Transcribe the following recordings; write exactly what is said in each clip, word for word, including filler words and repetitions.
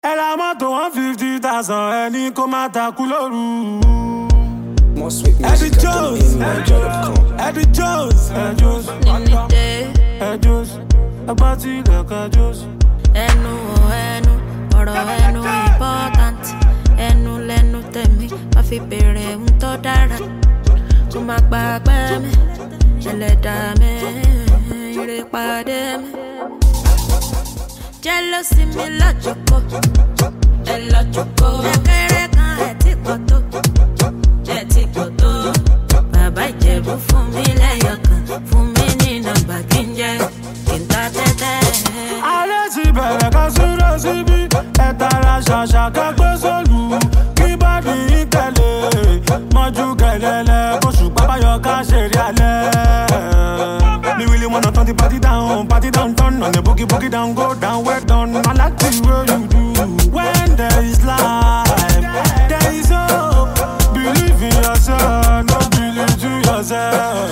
ẹ ra mọ́tò one fifty thousand ẹni kó má takú lóru. More sweet music at dominion niger dot com. Eddie Jones, Eddie Jones, Eddie Jones, ẹgbẹ́ tí ilẹ̀kẹ̀ Jones. Ẹnu o ẹnu, ọ̀rọ̀ ẹnu important. Ẹnu lẹ́nu tẹ̀mí, má fi bèrè ohun tó dára. Kó má gbàgbé mi, ẹlẹ́dàá mi, ire pàdé mi. Jealousy mi lọ́jọ́kọ́, ẹ lọ́jọ́kọ́. Ẹ̀kẹ́rẹ́ kan ẹ̀ tí kò tó, ẹ̀ tí kò tó. Bàbá Ìjẹ̀bú fún mi lẹ́yọ̀kan, fún mi ní nọ́mbà kí n jẹ́ kí n ta tẹ́tẹ́. Alẹ́ ti bẹ̀rẹ̀ ká súré síbí, ẹ tara ṣàṣà kẹ́gbẹ́ sólù. Kí bá ní tẹ̀lé, mọ́jú kẹ̀lẹ́lẹ́, kóṣù pápáyọ̀ ká ṣeré alẹ́. Me really wanna turn the party down, party down, turn on the boogie, boogie down, go down, well done. I like the way you do. When there is life, there is hope. Believe in yourself, no believe to yourself.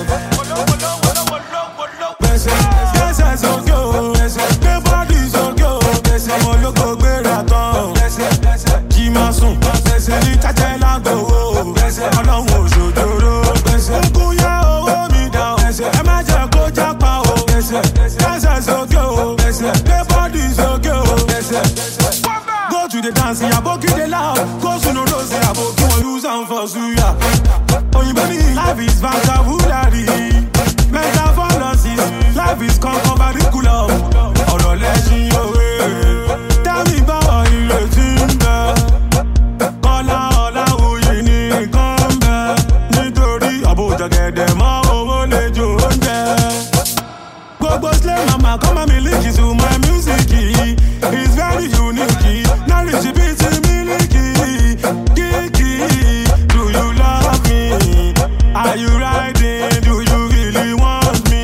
Yes, yes, yes, okay. The body's okay. I'm a local better. Jimasun, ni chache lago. Along with Jodoro. Okuya owo mi down. Ema je ko japa o. Yes, yes, okay. The body's okay. Go to the dance, aboki the loud. Go to no rose, aboki won use am for suya. Oyinbo ni life is vocabulary. Metaphorosis, life is curriculum. Ọ̀rọ̀ lẹ́sìn òwe. Tẹ́mi báwo ìrètí ń bẹ. Kọ́lá Ọláwuyì ní nǹkan ń bẹ. Nítorí àbójọ̀gẹ̀dẹ̀ mọ́ owó lè jò oúnjẹ. Gbogbo slay mama come and miliki to my music. It's very unique. Now rich beat miliki. Kiki, do you love me? Are you riding? Do you really want me?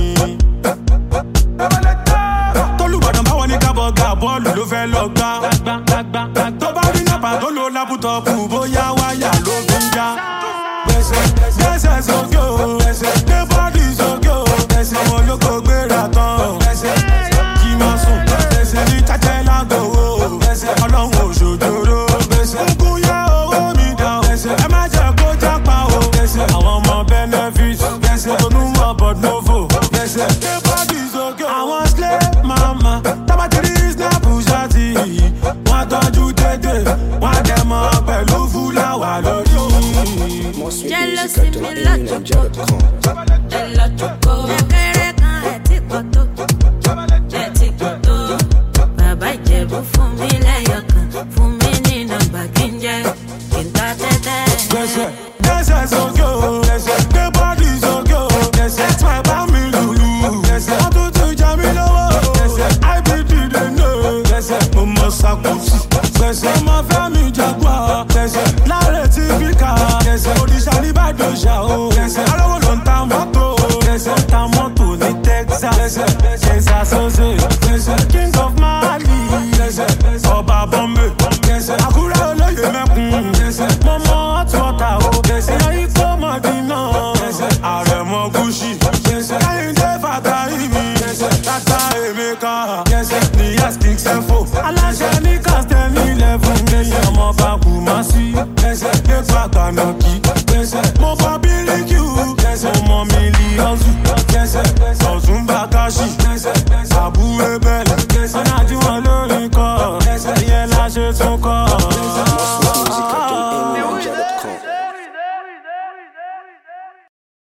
Tolúbàdàn báwọn ní kábọ̀ ga bọ́ọ̀lù ló fẹ́ lọ gbá. Tó bá rí nàpà tó lo lápútọ̀pù bóyá wáyà ló fi ń já. Gbẹ́sẹ̀ sókè o, the body sókè o, àwọn olóko gbéra tán. Kí máa sùn, ní cháchẹ́ lágbo o, ọlọ́run òṣòjòrò. Nkún yá owó mi dá o, ẹ má jẹ́ kó jápa o. Àwọn ọmọ benefit, tonúmọ̀ but no fo. The body sókè o. Àwọn slay mama, tábàtìrí snap ṣáàtì. Wọ́n tọ́jú dédé, wọ́n dẹ̀ mọ́ pẹ̀lú fúláwà lórí. More sweet music at dominion niger dot com. Ẹ lọ́jọ́kọ́. Ẹ̀kẹ́rẹ́ kan ẹ̀ tí kò tó, ẹ̀ tí kò tó. Bàbá Ìjẹ̀bú fún mi lẹ́yọ̀kan, fún mi ní nọ́mbà kí n jẹ́ kí n ta tẹ́tẹ́. Gbẹ́sẹ̀, gbẹ́sẹ̀ sókè o, the body sókè o. Ẹ̀tún ẹ̀ bá mi lùlù. Wọ́n tún tún jẹ mí lówó. I B D dey know. Mo mọ Sakusi. Ọmọ Fẹ́mi Jaguar. Láre tí bí ká. Òrìṣà ní Bàdóṣà o. Arówó ló ń ta mọ́tò. Ó ń ta mọ́tò ní Texas. Texas Ose. King of Mali. Ọba Bombay. Àkúrẹ́ olóyè mẹ́kun. Mo mọ hot water o. Ìyá ikó Mọ̀dínà. Àrẹ̀mọ Gúúsì. Kẹ́hìndé Fàtáìmì. Tata Emeka. Níyàs King Sefo. Aláṣẹ ní Kastẹ́ni eleven. Ọmọ bá kù má sí. Nípa Gbànàkì. Mo bá Bíríkì. Mo mọ Mílíọ̀nù. Ọ̀tún Bákàṣì. Àbúrò bẹ́ẹ̀. Ọ̀nà àjíwọ̀n lórí kọ́. Ìyẹn la ṣe tún kọ́.